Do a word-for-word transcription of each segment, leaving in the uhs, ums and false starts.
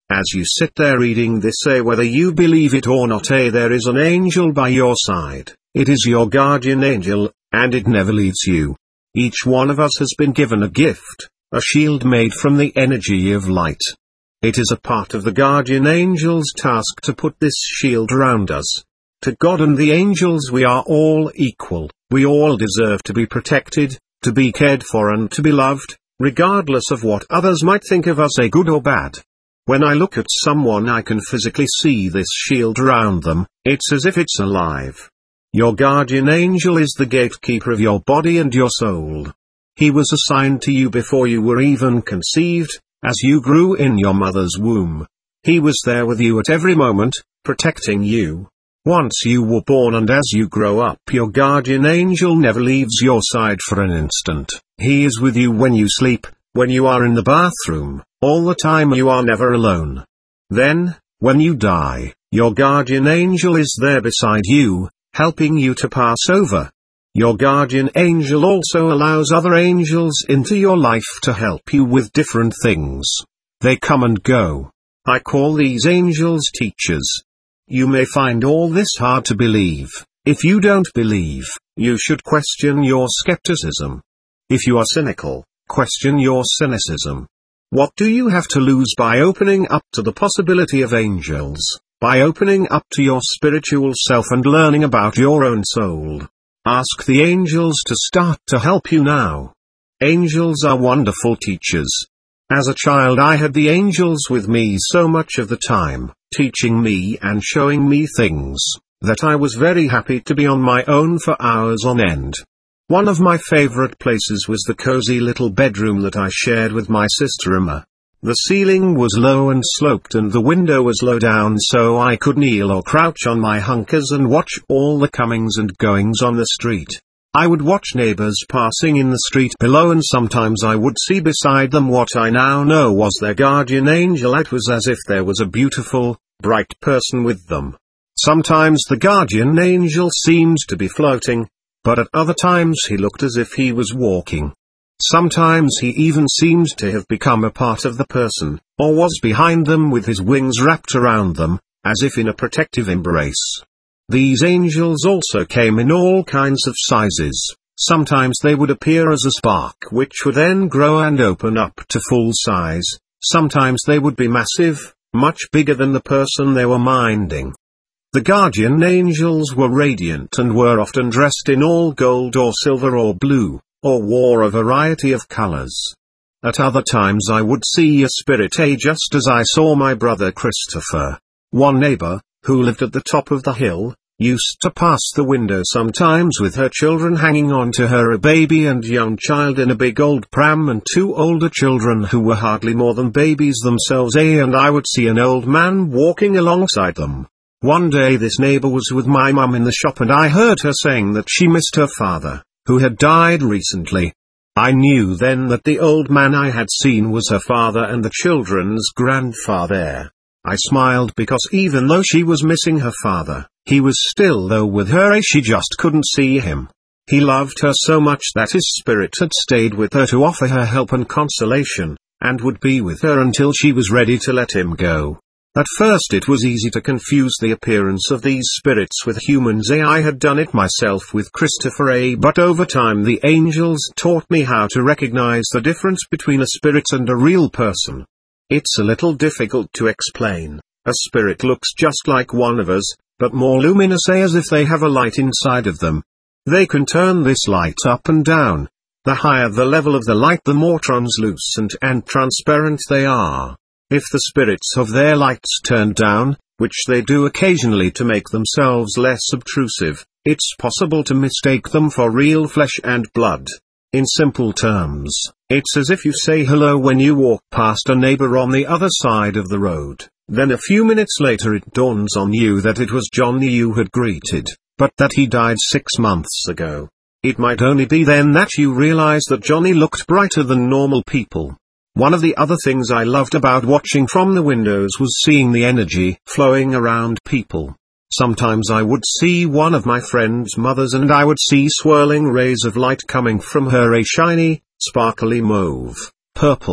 As you sit there reading this, say whether you believe it or not, a there is an angel by your side. It is your guardian angel, and it never leaves you. Each one of us has been given a gift, a shield made from the energy of light. It is a part of the guardian angel's task to put this shield around us. To God and the angels we are all equal, we all deserve to be protected, to be cared for and to be loved, regardless of what others might think of us, a good or bad. When I look at someone I can physically see this shield around them, it's as if it's alive. Your guardian angel is the gatekeeper of your body and your soul. He was assigned to you before you were even conceived, as you grew in your mother's womb. He was there with you at every moment, protecting you. Once you were born and as you grow up, your guardian angel never leaves your side for an instant. He is with you when you sleep, when you are in the bathroom, all the time. You are never alone. Then, when you die, your guardian angel is there beside you, helping you to pass over. Your guardian angel also allows other angels into your life to help you with different things. They come and go. I call these angels teachers. You may find all this hard to believe. If you don't believe, you should question your skepticism. If you are cynical, question your cynicism. What do you have to lose by opening up to the possibility of angels, by opening up to your spiritual self and learning about your own soul? Ask the angels to start to help you now. Angels are wonderful teachers. As a child I had the angels with me so much of the time, teaching me and showing me things, that I was very happy to be on my own for hours on end. One of my favorite places was the cozy little bedroom that I shared with my sister Emma. The ceiling was low and sloped and the window was low down, so I could kneel or crouch on my hunkers and watch all the comings and goings on the street. I would watch neighbors passing in the street below, and sometimes I would see beside them what I now know was their guardian angel. It was as if there was a beautiful, bright person with them. Sometimes the guardian angel seemed to be floating, but at other times he looked as if he was walking. Sometimes he even seemed to have become a part of the person, or was behind them with his wings wrapped around them, as if in a protective embrace. These angels also came in all kinds of sizes. Sometimes they would appear as a spark which would then grow and open up to full size. Sometimes they would be massive, much bigger than the person they were minding. The guardian angels were radiant and were often dressed in all gold or silver or blue, or wore a variety of colors. At other times I would see a spirit, a just as I saw my brother Christopher. One neighbor, who lived at the top of the hill, used to pass the window sometimes with her children hanging on to her, a baby and young child in a big old pram and two older children who were hardly more than babies themselves, eh, and I would see an old man walking alongside them. One day this neighbor was with my mum in the shop and I heard her saying that she missed her father, who had died recently. I knew then that the old man I had seen was her father and the children's grandfather. I smiled because even though she was missing her father, he was still though with her, she just couldn't see him. He loved her so much that his spirit had stayed with her to offer her help and consolation, and would be with her until she was ready to let him go. At first it was easy to confuse the appearance of these spirits with humans. I had done it myself with Christopher A. But over time the angels taught me how to recognize the difference between a spirit and a real person. It's a little difficult to explain. A spirit looks just like one of us, but more luminous, as if they have a light inside of them. They can turn this light up and down. The higher the level of the light, the more translucent and transparent they are. If the spirits have their lights turned down, which they do occasionally to make themselves less obtrusive, it's possible to mistake them for real flesh and blood. In simple terms, it's as if you say hello when you walk past a neighbor on the other side of the road, then a few minutes later it dawns on you that it was Johnny you had greeted, but that he died six months ago. It might only be then that you realize that Johnny looked brighter than normal people. One of the other things I loved about watching from the windows was seeing the energy flowing around people. Sometimes I would see one of my friend's mothers and I would see swirling rays of light coming from her, a shiny, sparkly mauve, purple,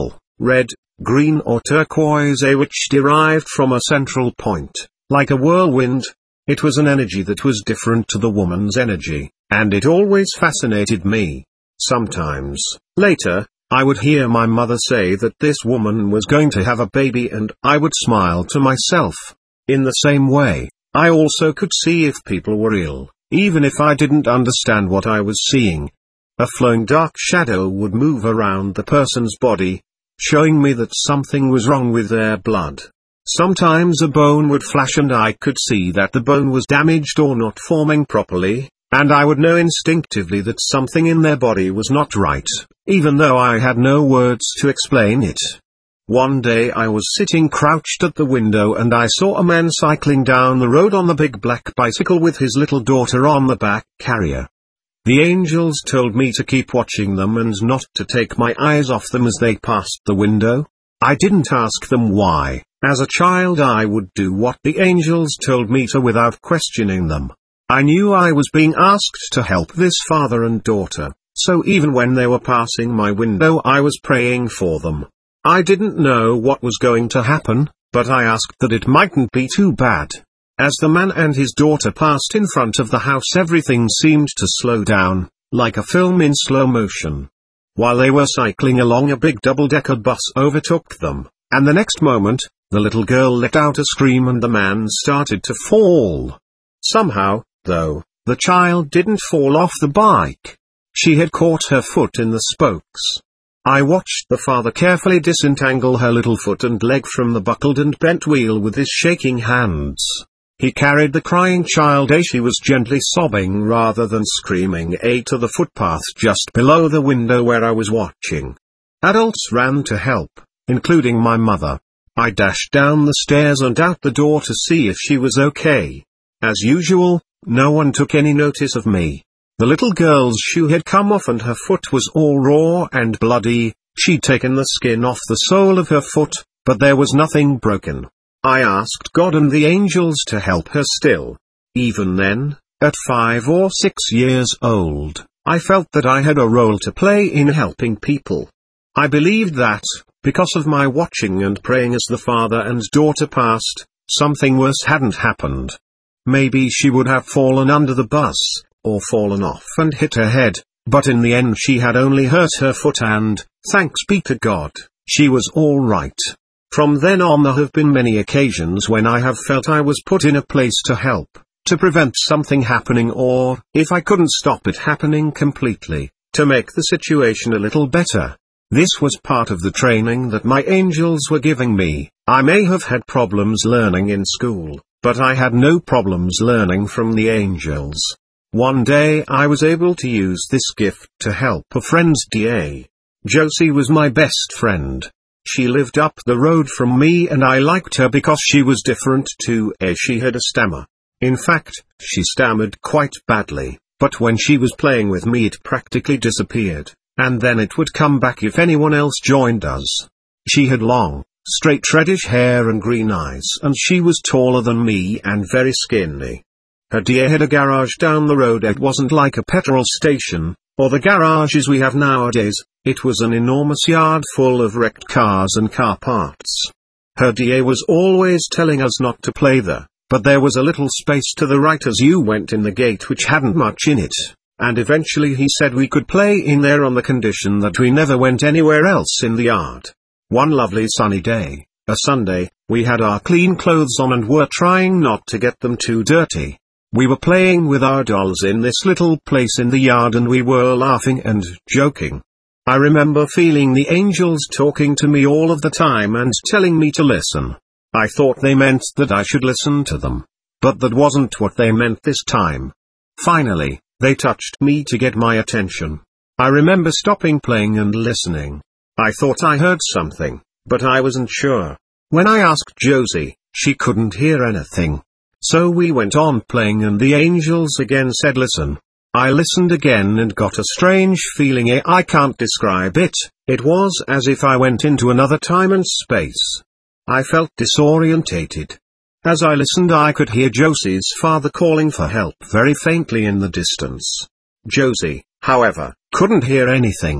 red, green or turquoise, which derived from a central point, like a whirlwind. It was an energy that was different to the woman's energy, and it always fascinated me. Sometimes, later, I would hear my mother say that this woman was going to have a baby, and I would smile to myself. In the same way, I also could see if people were ill, even if I didn't understand what I was seeing. A flowing dark shadow would move around the person's body, showing me that something was wrong with their blood. Sometimes a bone would flash and I could see that the bone was damaged or not forming properly, and I would know instinctively that something in their body was not right, even though I had no words to explain it. One day I was sitting crouched at the window and I saw a man cycling down the road on the big black bicycle with his little daughter on the back carrier. The angels told me to keep watching them and not to take my eyes off them as they passed the window. I didn't ask them why. As a child I would do what the angels told me to without questioning them. I knew I was being asked to help this father and daughter, so even when they were passing my window I was praying for them. I didn't know what was going to happen, but I asked that it mightn't be too bad. As the man and his daughter passed in front of the house, everything seemed to slow down, like a film in slow motion. While they were cycling along, a big double-decker bus overtook them, and the next moment, the little girl let out a scream and the man started to fall. Somehow, though, the child didn't fall off the bike. She had caught her foot in the spokes. I watched the father carefully disentangle her little foot and leg from the buckled and bent wheel with his shaking hands. He carried the crying child as she was gently sobbing rather than screaming a to the footpath just below the window where I was watching. Adults ran to help, including my mother. I dashed down the stairs and out the door to see if she was okay. As usual, no one took any notice of me. The little girl's shoe had come off and her foot was all raw and bloody. She'd taken the skin off the sole of her foot, but there was nothing broken. I asked God and the angels to help her still. Even then, at five or six years old, I felt that I had a role to play in helping people. I believed that, because of my watching and praying as the father and daughter passed, something worse hadn't happened. Maybe she would have fallen under the bus, or fallen off and hit her head, but in the end she had only hurt her foot and, thanks be to God, she was all right. From then on there have been many occasions when I have felt I was put in a place to help, to prevent something happening, or, if I couldn't stop it happening completely, to make the situation a little better. This was part of the training that my angels were giving me. I may have had problems learning in school, but I had no problems learning from the angels. One day I was able to use this gift to help a friend's D A. Josie was my best friend. She lived up the road from me and I liked her because she was different too, as she had a stammer. In fact, she stammered quite badly, but when she was playing with me it practically disappeared, and then it would come back if anyone else joined us. She had long, straight reddish hair and green eyes, and she was taller than me and very skinny. Her D A had a garage down the road. It wasn't like a petrol station, or the garages we have nowadays. It was an enormous yard full of wrecked cars and car parts. Her D A was always telling us not to play there, but there was a little space to the right as you went in the gate which hadn't much in it, and eventually he said we could play in there on the condition that we never went anywhere else in the yard. One lovely sunny day, a Sunday, we had our clean clothes on and were trying not to get them too dirty. We were playing with our dolls in this little place in the yard and we were laughing and joking. I remember feeling the angels talking to me all of the time and telling me to listen. I thought they meant that I should listen to them, but that wasn't what they meant this time. Finally, they touched me to get my attention. I remember stopping playing and listening. I thought I heard something, but I wasn't sure. When I asked Josie, she couldn't hear anything. So we went on playing and the angels again said listen. I listened again and got a strange feeling. I can't describe it. It was as if I went into another time and space. I felt disorientated. As I listened I could hear Josie's father calling for help very faintly in the distance. Josie, however, couldn't hear anything.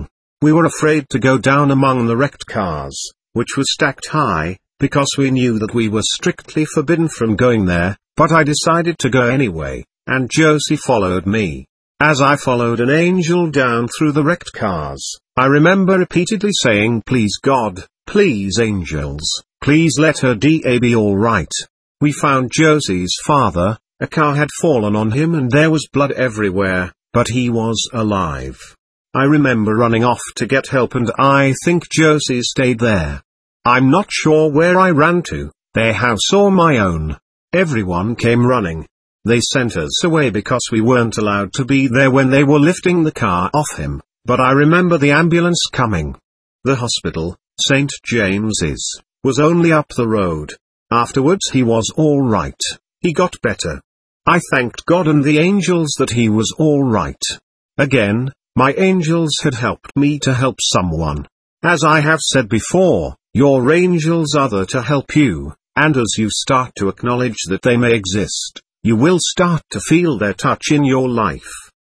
We were afraid to go down among the wrecked cars, which was stacked high, because we knew that we were strictly forbidden from going there, but I decided to go anyway, and Josie followed me. As I followed an angel down through the wrecked cars, I remember repeatedly saying, "Please God, please angels, please let her da be alright." We found Josie's father. A car had fallen on him and there was blood everywhere, but he was alive. I remember running off to get help and I think Josie stayed there. I'm not sure where I ran to, their house or my own. Everyone came running. They sent us away because we weren't allowed to be there when they were lifting the car off him, but I remember the ambulance coming. The hospital, Saint James's, was only up the road. Afterwards he was all right. He got better. I thanked God and the angels that he was all right. Again, my angels had helped me to help someone. As I have said before, your angels are there to help you, and as you start to acknowledge that they may exist, you will start to feel their touch in your life.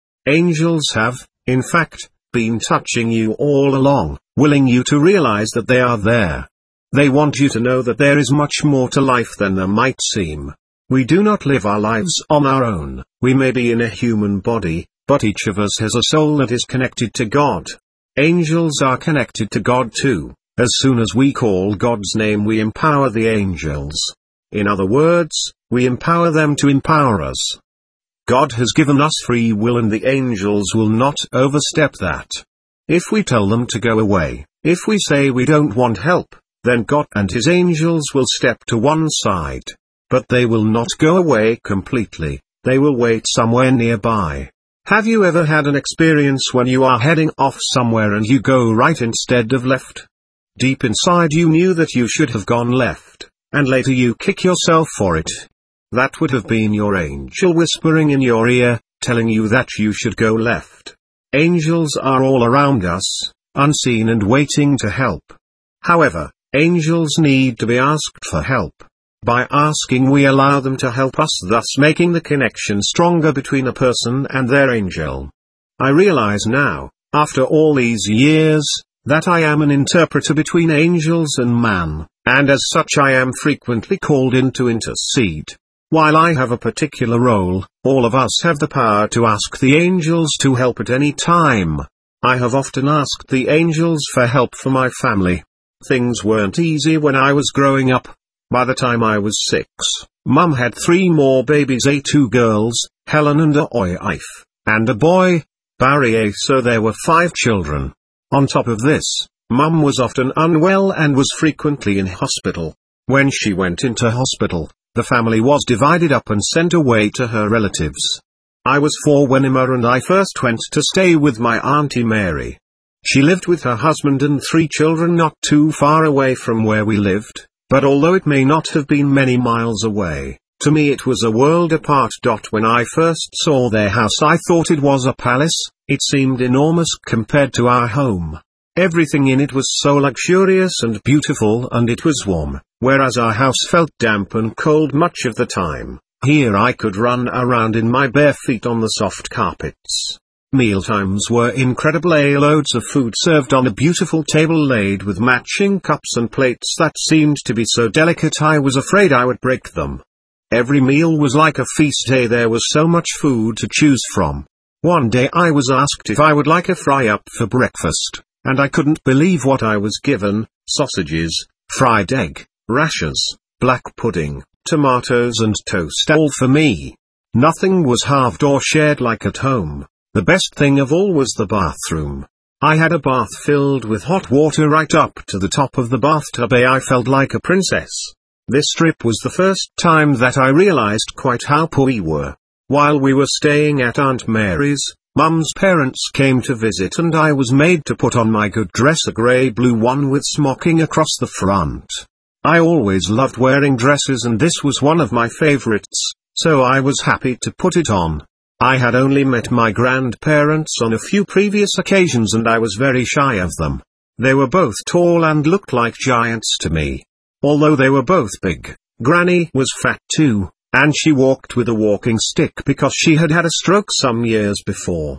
Angels have, in fact, been touching you all along, willing you to realize that they are there. They want you to know that there is much more to life than there might seem. We do not live our lives on our own. We may be in a human body, but each of us has a soul that is connected to God. Angels are connected to God too. As soon as we call God's name, we empower the angels. In other words, we empower them to empower us. God has given us free will and the angels will not overstep that. If we tell them to go away, if we say we don't want help, then God and his angels will step to one side. But they will not go away completely, they will wait somewhere nearby. Have you ever had an experience when you are heading off somewhere and you go right instead of left? Deep inside you knew that you should have gone left, and later you kick yourself for it. That would have been your angel whispering in your ear, telling you that you should go left. Angels are all around us, unseen and waiting to help. However, angels need to be asked for help. By asking, we allow them to help us, thus making the connection stronger between a person and their angel. I realize now, after all these years, that I am an interpreter between angels and man, and as such I am frequently called in to intercede. While I have a particular role, all of us have the power to ask the angels to help at any time. I have often asked the angels for help for my family. Things weren't easy when I was growing up. By the time I was six, Mum had three more babies, a two girls, Helen and a wife, and a boy, Barry, so there were five children. On top of this, Mum was often unwell and was frequently in hospital. When she went into hospital, the family was divided up and sent away to her relatives. I was four when Emma and I first went to stay with my Auntie Mary. She lived with her husband and three children not too far away from where we lived. But although it may not have been many miles away, to me it was a world apart. When I first saw their house I thought it was a palace. It seemed enormous compared to our home. Everything in it was so luxurious and beautiful, and it was warm, whereas our house felt damp and cold much of the time. Here I could run around in my bare feet on the soft carpets. Mealtimes were incredible. A loads of food served on a beautiful table laid with matching cups and plates that seemed to be so delicate I was afraid I would break them. Every meal was like a feast. A there was so much food to choose from. One day I was asked if I would like a fry-up for breakfast, and I couldn't believe what I was given: sausages, fried egg, rashers, black pudding, tomatoes and toast, all for me. Nothing was halved or shared like at home. The best thing of all was the bathroom. I had a bath filled with hot water right up to the top of the bathtub. I felt like a princess. This trip was the first time that I realized quite how poor we were. While we were staying at Aunt Mary's, Mum's parents came to visit and I was made to put on my good dress, a grey-blue one with smocking across the front. I always loved wearing dresses and this was one of my favorites, so I was happy to put it on. I had only met my grandparents on a few previous occasions and I was very shy of them. They were both tall and looked like giants to me. Although they were both big, Granny was fat too, and she walked with a walking stick because she had had a stroke some years before.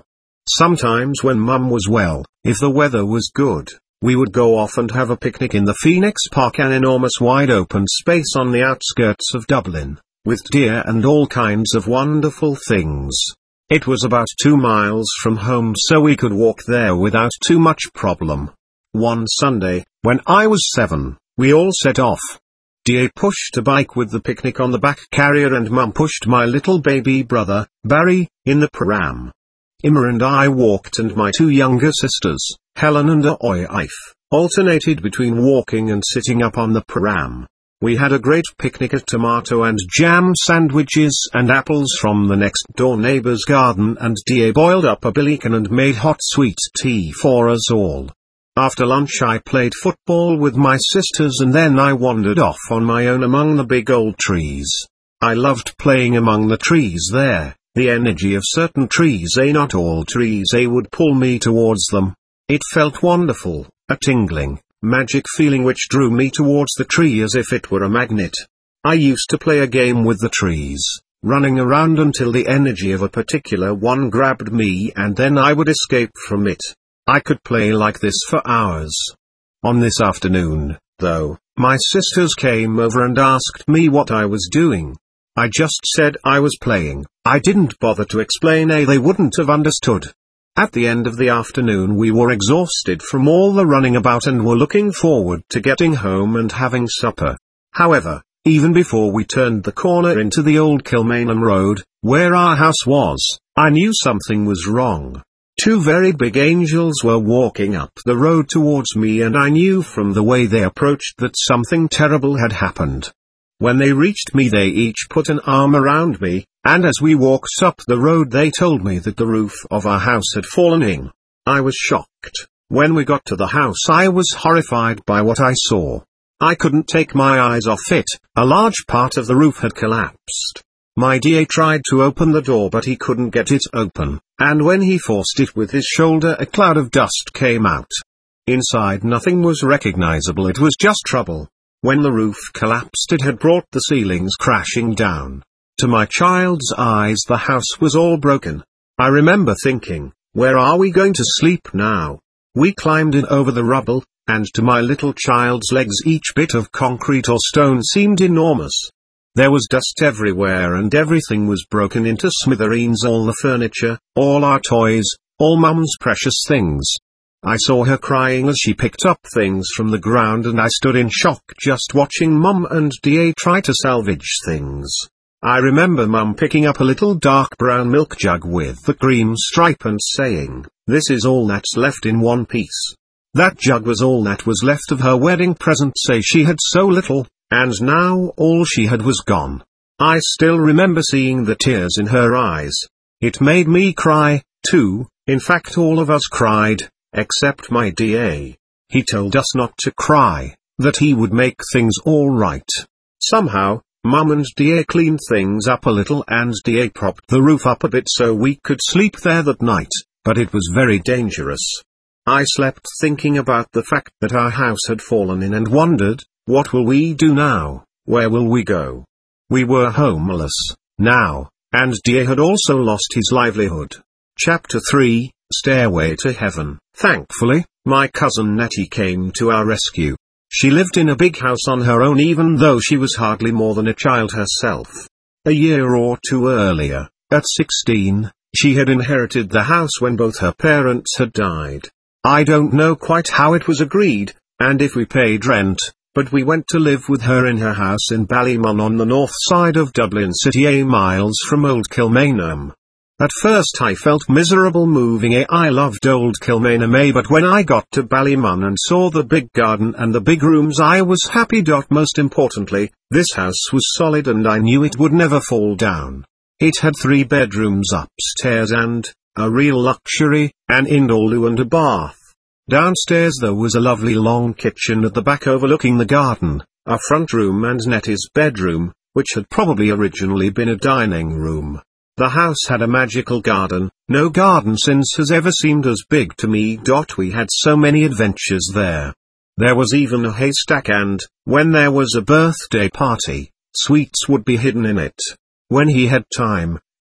Sometimes when Mum was well, if the weather was good, we would go off and have a picnic in the Phoenix Park, an enormous wide open space on the outskirts of Dublin, with deer and all kinds of wonderful things. It was about two miles from home, so we could walk there without too much problem. One Sunday, when I was seven, we all set off. D A pushed a bike with the picnic on the back carrier and Mum pushed my little baby brother, Barry, in the pram. Emma and I walked, and my two younger sisters, Helen and Oife, alternated between walking and sitting up on the pram. We had a great picnic at tomato and jam sandwiches and apples from the next door neighbor's garden, and D A boiled up a billiken and made hot sweet tea for us all. After lunch I played football with my sisters, and then I wandered off on my own among the big old trees. I loved playing among the trees there. The energy of certain trees, a not all trees, a would pull me towards them. It felt wonderful, a tingling, magic feeling which drew me towards the tree as if it were a magnet. I used to play a game with the trees, running around until the energy of a particular one grabbed me, and then I would escape from it. I could play like this for hours. On this afternoon, though, my sisters came over and asked me what I was doing. I just said I was playing. I didn't bother to explain, a they wouldn't have understood. At the end of the afternoon we were exhausted from all the running about and were looking forward to getting home and having supper. However, even before we turned the corner into the old Kilmainham Road, where our house was, I knew something was wrong. Two very big angels were walking up the road towards me, and I knew from the way they approached that something terrible had happened. When they reached me they each put an arm around me, and as we walked up the road they told me that the roof of our house had fallen in. I was shocked. When we got to the house I was horrified by what I saw. I couldn't take my eyes off it. A large part of the roof had collapsed. My D A tried to open the door but he couldn't get it open, and when he forced it with his shoulder a cloud of dust came out. Inside nothing was recognizable, it was just trouble. When the roof collapsed it had brought the ceilings crashing down. To my child's eyes the house was all broken. I remember thinking, where are we going to sleep now? We climbed in over the rubble, and to my little child's legs each bit of concrete or stone seemed enormous. There was dust everywhere and everything was broken into smithereens, all the furniture, all our toys, all Mum's precious things. I saw her crying as she picked up things from the ground, and I stood in shock just watching Mum and D A try to salvage things. I remember Mum picking up a little dark brown milk jug with the cream stripe and saying, "This is all that's left in one piece." That jug was all that was left of her wedding present, say she had so little, and now all she had was gone. I still remember seeing the tears in her eyes. It made me cry, too. In fact all of us cried, except my D A. He told us not to cry, that he would make things all right. Somehow, Mum and D A cleaned things up a little, and D A propped the roof up a bit so we could sleep there that night, but it was very dangerous. I slept thinking about the fact that our house had fallen in and wondered, what will we do now, where will we go? We were homeless, now, and D A had also lost his livelihood. Chapter three, Stairway to Heaven. Thankfully, my cousin Nettie came to our rescue. She lived in a big house on her own even though she was hardly more than a child herself. A year or two earlier, at sixteen, she had inherited the house when both her parents had died. I don't know quite how it was agreed, and if we paid rent, but we went to live with her in her house in Ballymun on the north side of Dublin City, a miles from Old Kilmainham. At first I felt miserable moving a I loved Old Kilmainham a but when I got to Ballymun and saw the big garden and the big rooms I was happy. Most importantly, this house was solid and I knew it would never fall down. It had three bedrooms upstairs and, a real luxury, an indoor loo and a bath. Downstairs there was a lovely long kitchen at the back overlooking the garden, a front room and Nettie's bedroom, which had probably originally been a dining room. The house had a magical garden. No garden since has ever seemed as big to me. We had so many adventures there. There was even a haystack, and, when there was a birthday party, sweets would be hidden in it. When he had time,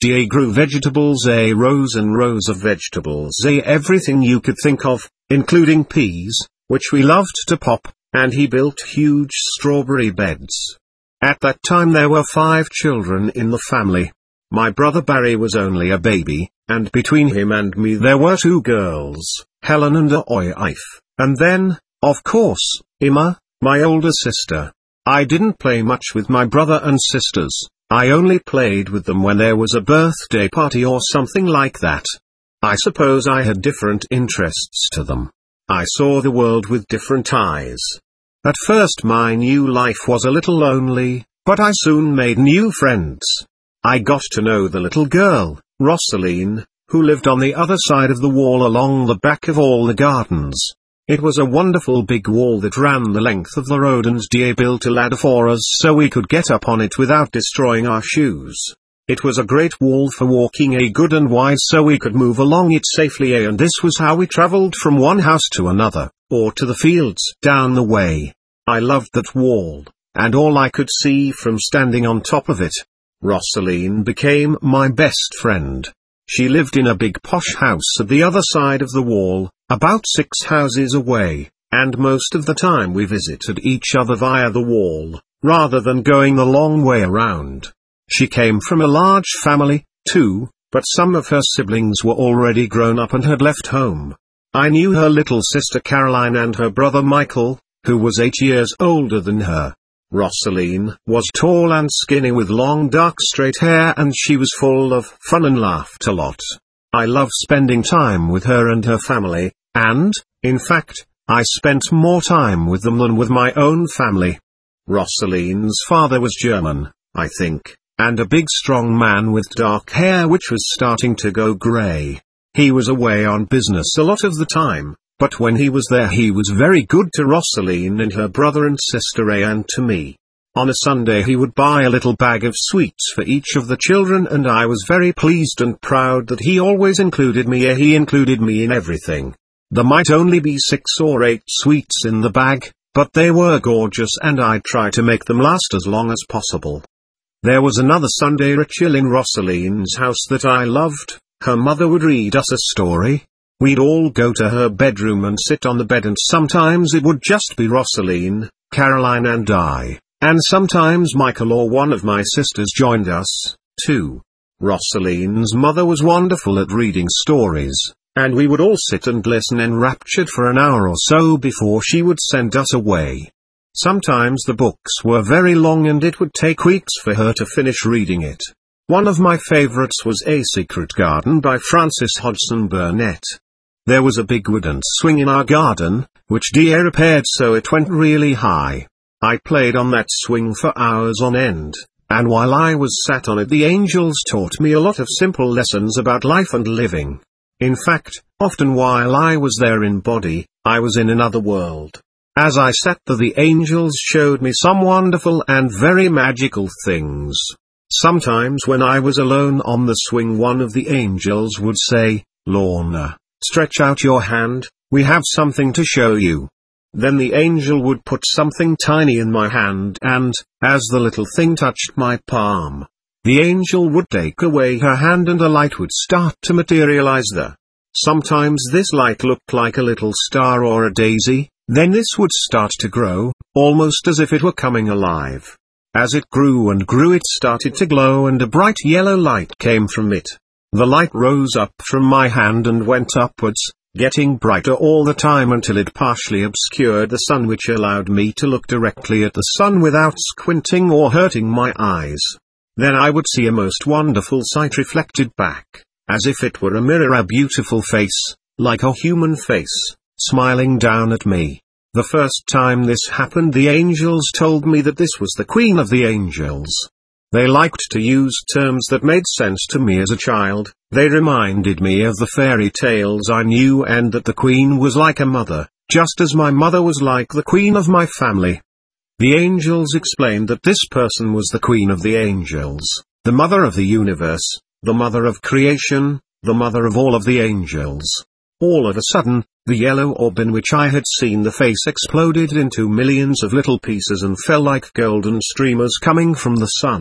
A grew vegetables, A rows and rows of vegetables, A everything you could think of, including peas, which we loved to pop, and he built huge strawberry beds. At that time there were five children in the family. My brother Barry was only a baby, and between him and me there were two girls, Helen and Oife, and then, of course, Emma, my older sister. I didn't play much with my brother and sisters. I only played with them when there was a birthday party or something like that. I suppose I had different interests to them. I saw the world with different eyes. At first my new life was a little lonely, but I soon made new friends. I got to know the little girl, Rosaline, who lived on the other side of the wall along the back of all the gardens. It was a wonderful big wall that ran the length of the road, and Da built a ladder for us so we could get up on it without destroying our shoes. It was a great wall for walking, A good and wide, so we could move along it safely, A and this was how we traveled from one house to another, or to the fields down the way. I loved that wall, and all I could see from standing on top of it. Rosaline became my best friend. She lived in a big posh house at the other side of the wall, about six houses away, and most of the time we visited each other via the wall, rather than going the long way around. She came from a large family, too, but some of her siblings were already grown up and had left home. I knew her little sister Caroline and her brother Michael, who was eight years older than her. Rosaline was tall and skinny with long dark straight hair, and she was full of fun and laughed a lot. I loved spending time with her and her family, and, in fact, I spent more time with them than with my own family. Rosaline's father was German, I think, and a big strong man with dark hair which was starting to go grey. He was away on business a lot of the time, but when he was there he was very good to Rosaline and her brother and sister A and to me. On a Sunday he would buy a little bag of sweets for each of the children, and I was very pleased and proud that he always included me. A he included me in everything. There might only be six or eight sweets in the bag, but they were gorgeous and I'd try to make them last as long as possible. There was another Sunday ritual in Rosaline's house that I loved. Her mother would read us a story. We'd all go to her bedroom and sit on the bed, and sometimes it would just be Rosaline, Caroline and I, and sometimes Michael or one of my sisters joined us, too. Rosaline's mother was wonderful at reading stories, and we would all sit and listen enraptured for an hour or so before she would send us away. Sometimes the books were very long and it would take weeks for her to finish reading it. One of my favorites was A Secret Garden by Frances Hodgson Burnett. There was a big wooden swing in our garden, which Da repaired so it went really high. I played on that swing for hours on end, and while I was sat on it the angels taught me a lot of simple lessons about life and living. In fact, often while I was there in body, I was in another world. As I sat there the angels showed me some wonderful and very magical things. Sometimes when I was alone on the swing one of the angels would say, "Lorna, stretch out your hand, we have something to show you." Then the angel would put something tiny in my hand, and, as the little thing touched my palm, the angel would take away her hand and a light would start to materialize there. Sometimes this light looked like a little star or a daisy, then this would start to grow, almost as if it were coming alive. As it grew and grew it started to glow and a bright yellow light came from it. The light rose up from my hand and went upwards, getting brighter all the time until it partially obscured the sun, which allowed me to look directly at the sun without squinting or hurting my eyes. Then I would see a most wonderful sight reflected back, as if it were a mirror, a beautiful face, like a human face, smiling down at me. The first time this happened the angels told me that this was the Queen of the Angels. They liked to use terms that made sense to me as a child. They reminded me of the fairy tales I knew, and that the Queen was like a mother, just as my mother was like the Queen of my family. The angels explained that this person was the Queen of the Angels, the mother of the universe, the mother of creation, the mother of all of the angels. All of a sudden, the yellow orb in which I had seen the face exploded into millions of little pieces and fell like golden streamers coming from the sun.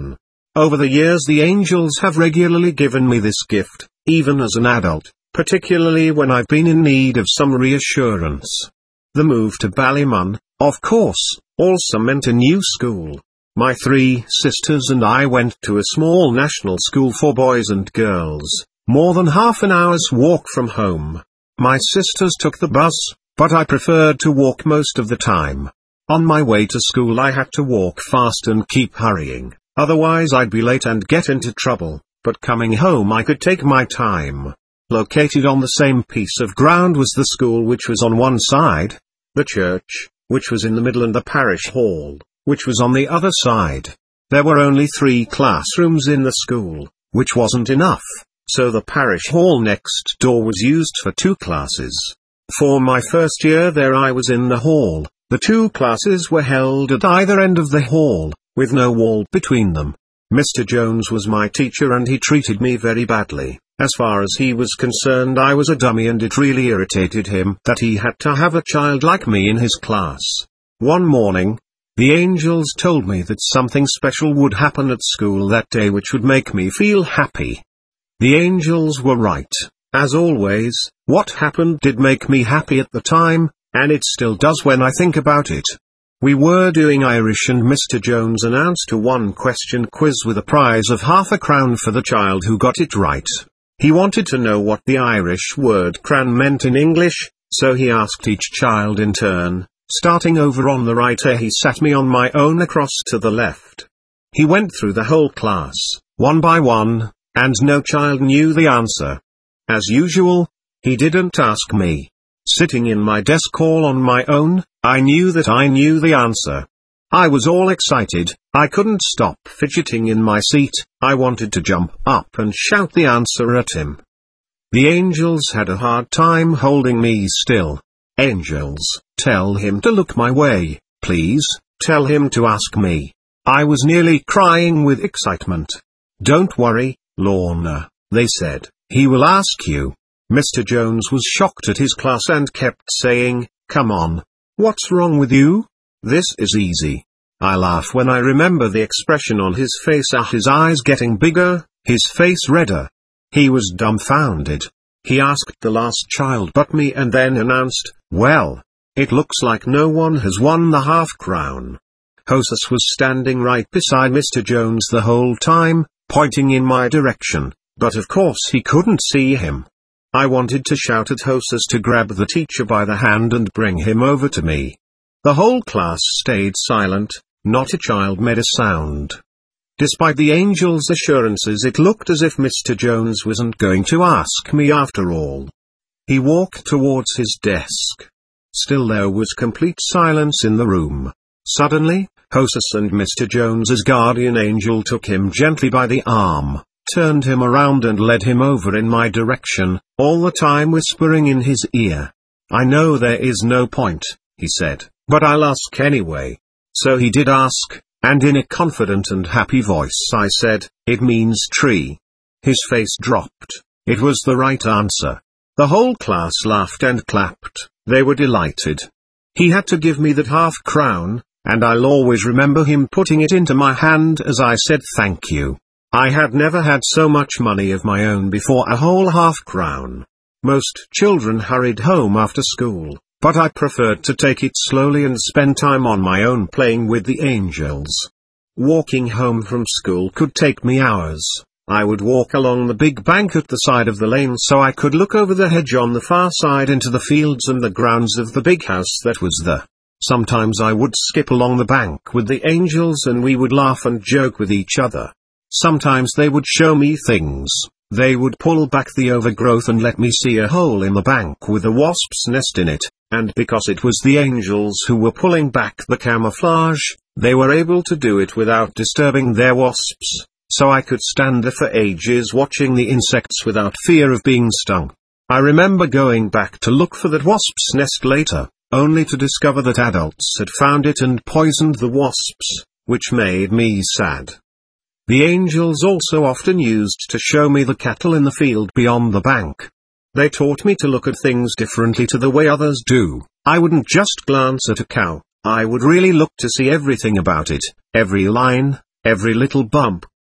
Over the years the angels have regularly given me this gift, even as an adult, particularly when I've been in need of some reassurance. The move to Ballymun, of course, also meant a new school. My three sisters and I went to a small national school for boys and girls, more than half an hour's walk from home. My sisters took the bus, but I preferred to walk most of the time. On my way to school I had to walk fast and keep hurrying, otherwise I'd be late and get into trouble, but coming home I could take my time. Located on the same piece of ground was the school, which was on one side, the church, which was in the middle, and the parish hall, which was on the other side. There were only three classrooms in the school, which wasn't enough, so the parish hall next door was used for two classes. For my first year there I was in the hall. The two classes were held at either end of the hall, with no wall between them. Mister Jones was my teacher and he treated me very badly. As far as he was concerned I was a dummy, and it really irritated him that he had to have a child like me in his class. One morning, the angels told me that something special would happen at school that day which would make me feel happy. The angels were right. As always, what happened did make me happy at the time, and it still does when I think about it. We were doing Irish and Mister Jones announced a one-question quiz with a prize of half a crown for the child who got it right. He wanted to know what the Irish word cran meant in English, so he asked each child in turn, starting over on the right ere he sat me on my own across to the left. He went through the whole class, one by one, and no child knew the answer. As usual, he didn't ask me. Sitting in my desk all on my own, I knew that I knew the answer. I was all excited, I couldn't stop fidgeting in my seat, I wanted to jump up and shout the answer at him. The angels had a hard time holding me still. Angels, tell him to look my way, please, tell him to ask me. I was nearly crying with excitement. Don't worry, Lorna, they said, he will ask you. Mister Jones was shocked at his class and kept saying, come on. What's wrong with you? This is easy. I laugh when I remember the expression on his face, ah, his eyes getting bigger, his face redder. He was dumbfounded. He asked the last child but me and then announced, well, it looks like no one has won the half crown. Hostess was standing right beside Mister Jones the whole time, pointing in my direction, but of course he couldn't see him. I wanted to shout at Hostess to grab the teacher by the hand and bring him over to me. The whole class stayed silent, not a child made a sound. Despite the angel's assurances, it looked as if Mister Jones wasn't going to ask me after all. He walked towards his desk. Still there was complete silence in the room. Suddenly, Hostess and Mister Jones's guardian angel took him gently by the arm, turned him around and led him over in my direction, all the time whispering in his ear. I know there is no point, he said, but I'll ask anyway. So he did ask, and in a confident and happy voice I said, it means tree. His face dropped. It was the right answer. The whole class laughed and clapped. They were delighted. He had to give me that half crown, and I'll always remember him putting it into my hand as I said thank you. I had never had so much money of my own before, a whole half crown. Most children hurried home after school, but I preferred to take it slowly and spend time on my own playing with the angels. Walking home from school could take me hours. I would walk along the big bank at the side of the lane so I could look over the hedge on the far side into the fields and the grounds of the big house that was there. Sometimes I would skip along the bank with the angels and we would laugh and joke with each other. Sometimes they would show me things. They would pull back the overgrowth and let me see a hole in the bank with a wasp's nest in it, and because it was the angels who were pulling back the camouflage, they were able to do it without disturbing their wasps, so I could stand there for ages watching the insects without fear of being stung. I remember going back to look for that wasp's nest later, only to discover that adults had found it and poisoned the wasps, which made me sad. The angels also often used to show me the cattle in the field beyond the bank. They taught me to look at things differently to the way others do. I wouldn't just glance at a cow, I would really look to see everything about it, every line, every little bump.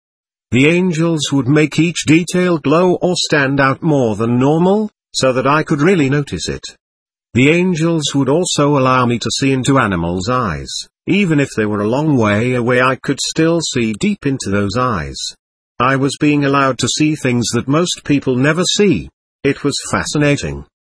The angels would make each detail glow or stand out more than normal, so that I could really notice it. The angels would also allow me to see into animals' eyes. Even if they were a long way away, I could still see deep into those eyes. I was being allowed to see things that most people never see. It was fascinating.